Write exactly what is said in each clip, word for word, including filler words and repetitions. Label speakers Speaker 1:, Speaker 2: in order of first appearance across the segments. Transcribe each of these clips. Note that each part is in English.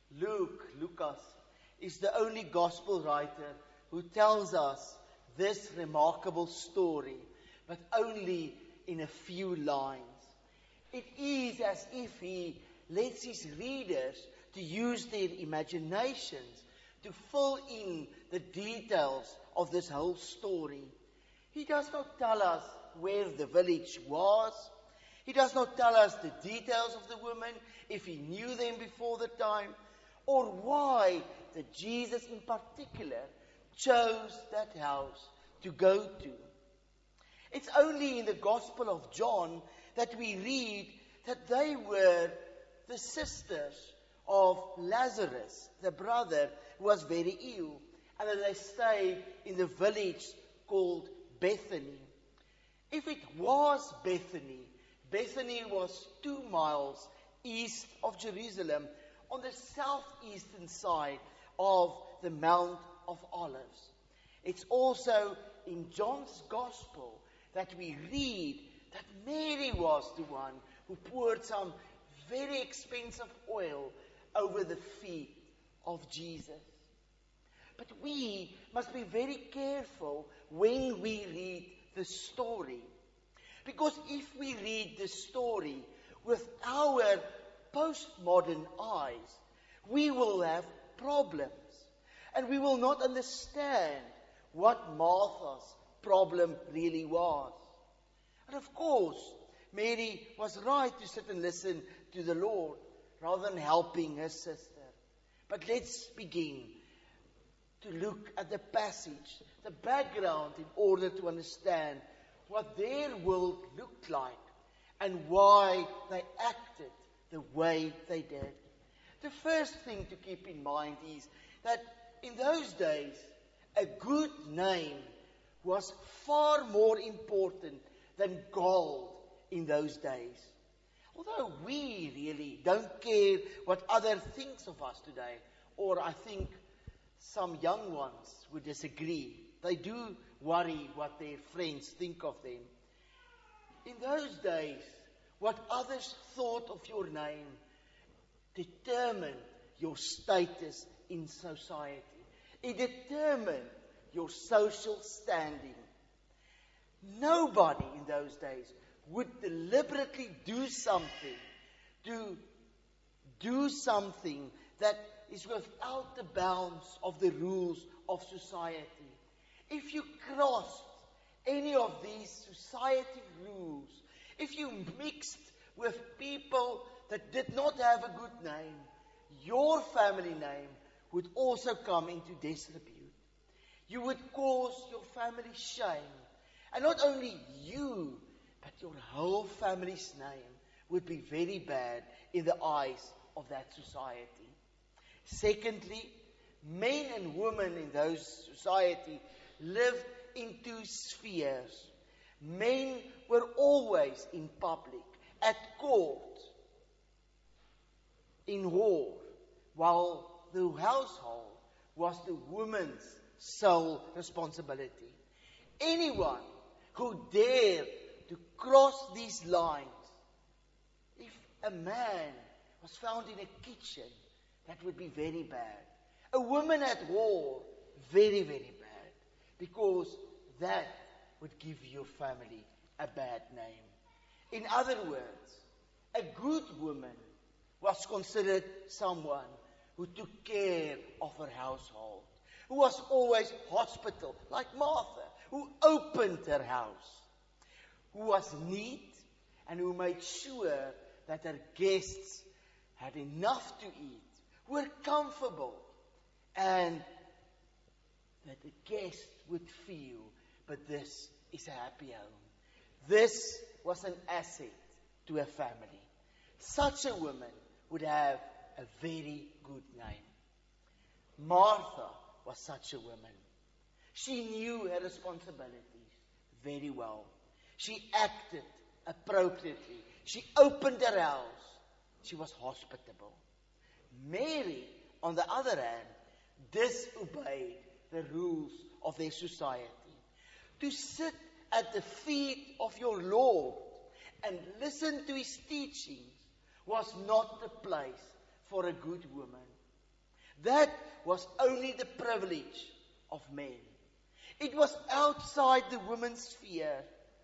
Speaker 1: Luke, Lucas, is the only gospel writer who tells us this remarkable story, but only in a few lines. It is as if he lets his readers to use their imaginations to fill in the details of this whole story. He does not tell us where the village was. He does not tell us the details of the women, if he knew them before the time, or why that Jesus in particular chose that house to go to. It's only in the Gospel of John that we read that they were the sisters of Lazarus, the brother who was very ill, and that they stayed in the village called Bethany. If it was Bethany, Bethany was two miles east of Jerusalem, on the southeastern side of the Mount of Olives. It's also in John's Gospel that we read that Mary was the one who poured some very expensive oil over the feet of Jesus. But we must be very careful when we read the story. Because if we read the story with our postmodern eyes, we will have problems. And we will not understand what Martha's problem really was. And of course, Mary was right to sit and listen to the Lord rather than helping her sister. But let's begin to look at the passage, the background, in order to understand what their world looked like and why they acted the way they did. The first thing to keep in mind is that in those days, a good name was far more important than gold in those days. Although we really don't care what others think of us today, or I think some young ones would disagree. They do worry what their friends think of them. In those days, what others thought of your name determined your status in society. It determined your social standing. Nobody in those days would deliberately do something to do something that is without the bounds of the rules of society. If you crossed any of these society rules, if you mixed with people that did not have a good name, your family name would also come into disrepute. You would cause your family shame. And not only you, but your whole family's name would be very bad in the eyes of that society. Secondly, men and women in those society lived in two spheres. Men were always in public, at court, in war, while the household was the woman's sole responsibility. Anyone who dared to cross these lines, if a man was found in a kitchen, that would be very bad. A woman at war, very, very bad. Because that would give your family a bad name. In other words, a good woman was considered someone who took care of her household, who was always hospitable, like Martha, who opened her house, who was neat, and who made sure that her guests had enough to eat, were comfortable, and that the guest would feel, but this is a happy home. This was an asset to a family. Such a woman would have a very good name. Martha was such a woman. She knew her responsibilities very well. She acted appropriately. She opened her house. She was hospitable. Mary, on the other hand, disobeyed the rules of their society. To sit at the feet of your Lord and listen to his teachings was not the place for a good woman. That was only the privilege of men. It was outside the woman's sphere.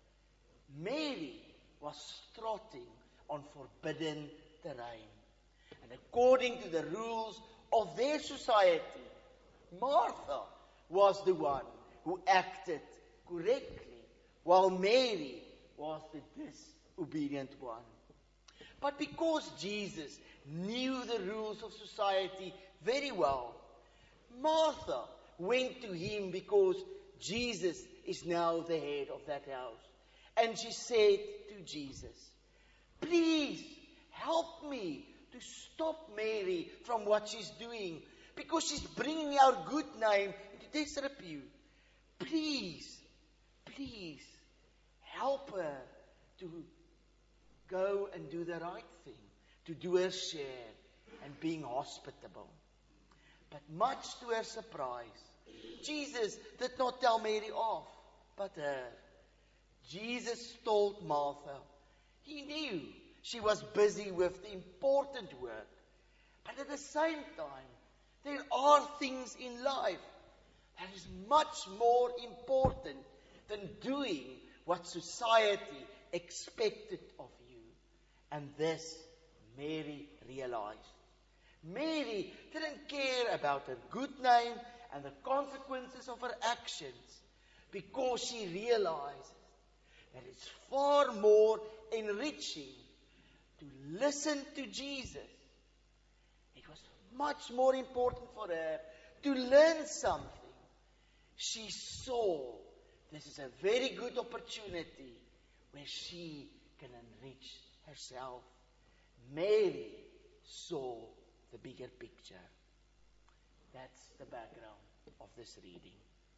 Speaker 1: Mary was trotting on forbidden terrain. And according to the rules of their society, Martha was the one who acted correctly, while Mary was the disobedient one. But because Jesus knew the rules of society very well, Martha went to him because Jesus is now the head of that house. And she said to Jesus, "Please help me to stop Mary from what she's doing, because she's bringing our good name into disrepute. Please, please help her to go and do the right thing, to do her share and being hospitable." But much to her surprise, Jesus did not tell Mary off, but her. Jesus told Martha he knew she was busy with the important work, but at the same time, there are things in life that is much more important than doing what society expected of you. And this Mary realized. Mary didn't care about her good name and the consequences of her actions, because she realized that it's far more enriching to listen to Jesus. It was much more important for her to learn something. She saw this is a very good opportunity where she can enrich herself. Mary saw the bigger picture. That's the background of this reading.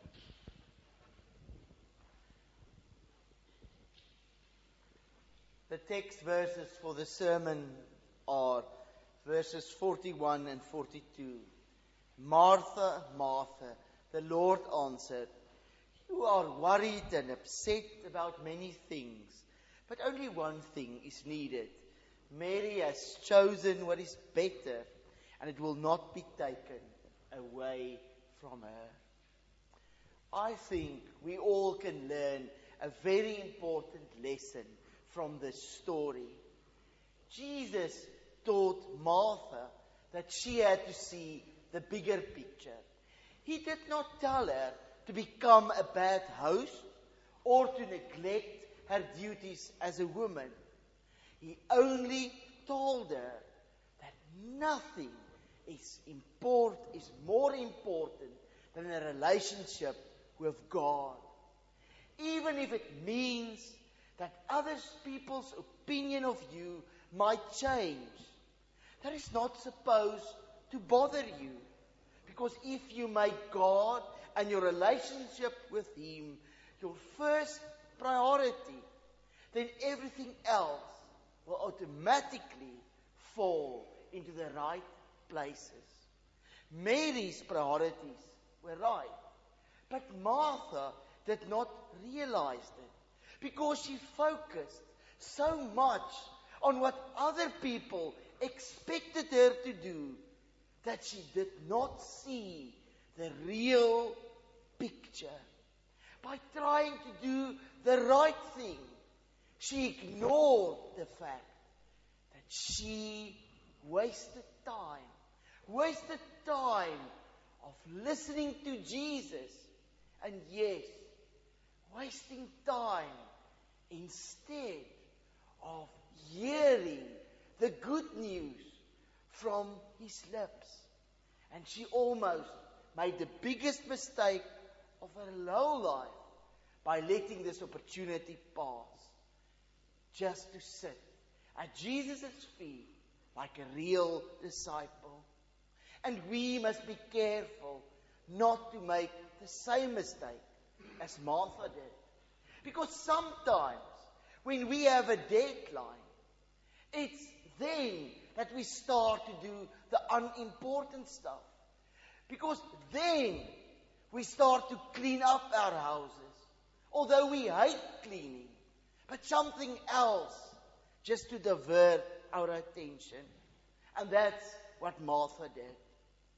Speaker 1: The text verses for the sermon are verses forty-one and forty-two. "Martha, Martha," the Lord answered, "you are worried and upset about many things, but only one thing is needed. Mary has chosen what is better, and it will not be taken away from her." I think we all can learn a very important lesson from this story. Jesus taught Martha that she had to see the bigger picture. He did not tell her to become a bad host or to neglect her duties as a woman. He only told her that nothing is import, is more important than a relationship with God. Even if it means that other people's opinion of you might change, that is not supposed to bother you. Because if you make God and your relationship with Him your first priority, then everything else will automatically fall into the right places. Mary's priorities were right, but Martha did not realize it, because she focused so much on what other people expected her to do that she did not see the real picture. By trying to do the right thing, she ignored the fact that she wasted time, wasted time of listening to Jesus, and yes, wasting time instead of hearing the good news from His lips. And she almost made the biggest mistake of her whole life by letting this opportunity pass, just to sit at Jesus' feet like a real disciple. And we must be careful not to make the same mistake as Martha did. Because sometimes when we have a deadline, it's then that we start to do the unimportant stuff. Because then we start to clean up our houses, although we hate cleaning, but something else just to divert our attention. And that's what Martha did.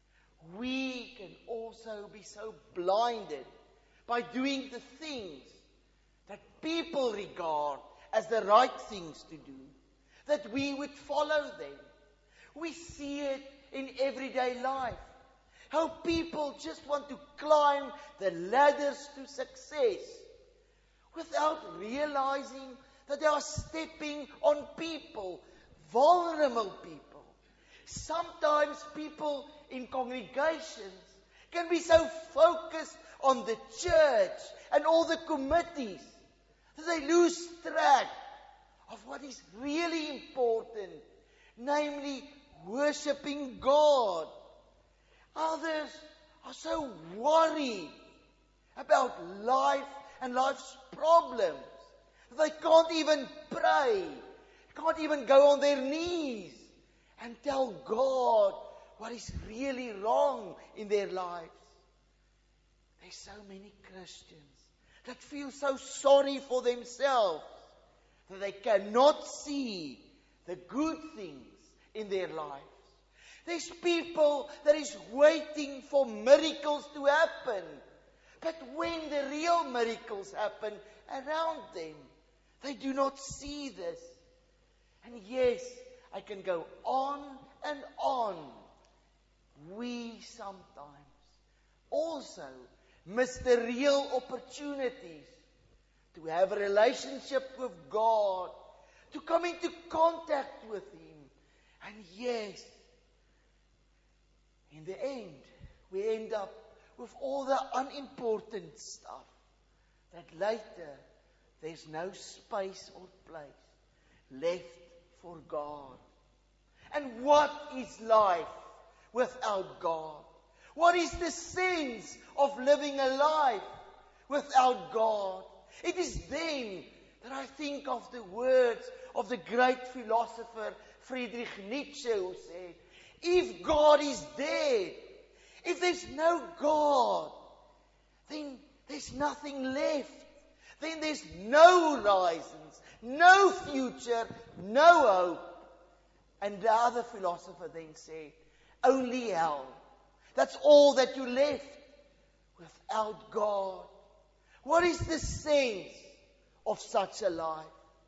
Speaker 1: we can also be so blinded by doing the things that people regard as the right things to do, that we would follow them. We see it in everyday life. How people just want to climb the ladders to success without realizing that they are stepping on people, vulnerable people. Sometimes people in congregations can be so focused on the church and all the committees that they lose track of what is really important, namely worshiping God. Others are so worried about life and life's problems that they can't even pray, can't even go on their knees and tell God what is really wrong in their lives. There's so many Christians that feel so sorry for themselves that they cannot see the good things in their lives. There's people that is waiting for miracles to happen. But when the real miracles happen around them, they do not see this. And yes, I can go on and on. We sometimes also miss the real opportunities to have a relationship with God, to come into contact with Him. And yes, in the end, we end up with all the unimportant stuff that later there's no space or place left for God. And what is life without God? What is the sense of living a life without God? It is then that I think of the words of the great philosopher Friedrich Nietzsche, who said, if God is dead, if there's no God, then there's nothing left. Then there's no horizons, no future, no hope. And the other philosopher then said, only hell. That's all that you left without God. What is the sense of such a life?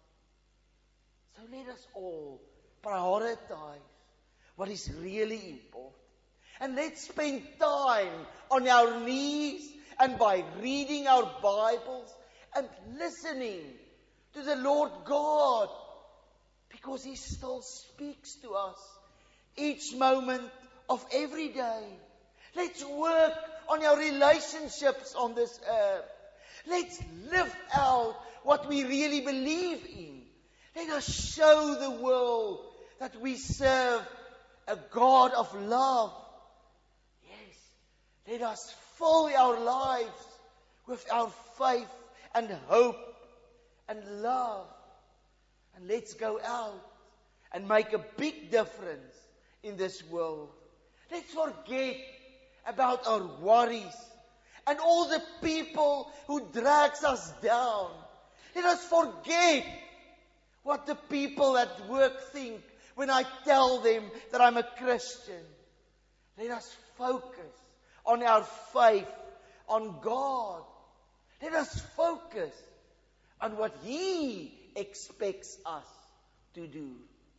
Speaker 1: So let us all prioritize what is really important. And let's spend time on our knees and by reading our Bibles and listening to the Lord God, because He still speaks to us each moment of every day. Let's work on our relationships on this earth. Let's live out what we really believe in. Let us show the world that we serve a God of love. Yes, let us fill our lives with our faith and hope and love. And let's go out and make a big difference in this world. Let's forget about our worries and all the people who drags us down. Let us forget what the people at work think when I tell them that I'm a Christian. Let us focus on our faith, on God. Let us focus on what He expects us to do.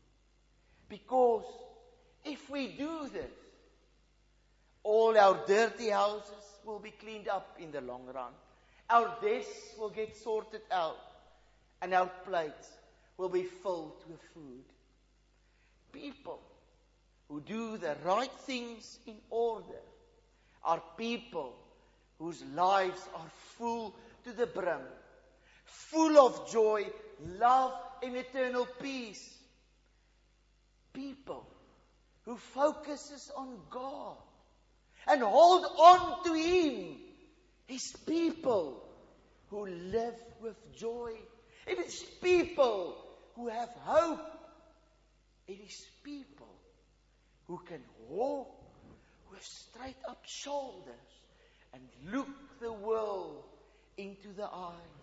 Speaker 1: Because if we do this, all our dirty houses will be cleaned up in the long run. Our desks will get sorted out, and our plates will be filled with food. People who do the right things in order are people whose lives are full to the brim, full of joy, love, and eternal peace. People who focuses on God and hold on to Him. It's people who live with joy. It is people who have hope. It is people who can walk with straight up shoulders and look the world into the eyes.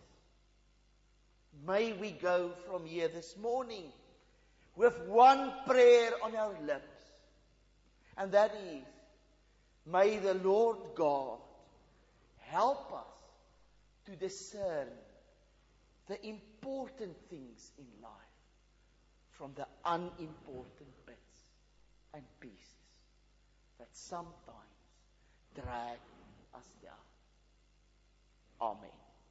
Speaker 1: May we go from here this morning with one prayer on our lips, and that is May the Lord God help us to discern the important things in life from the unimportant bits and pieces that sometimes drag us down. Amen.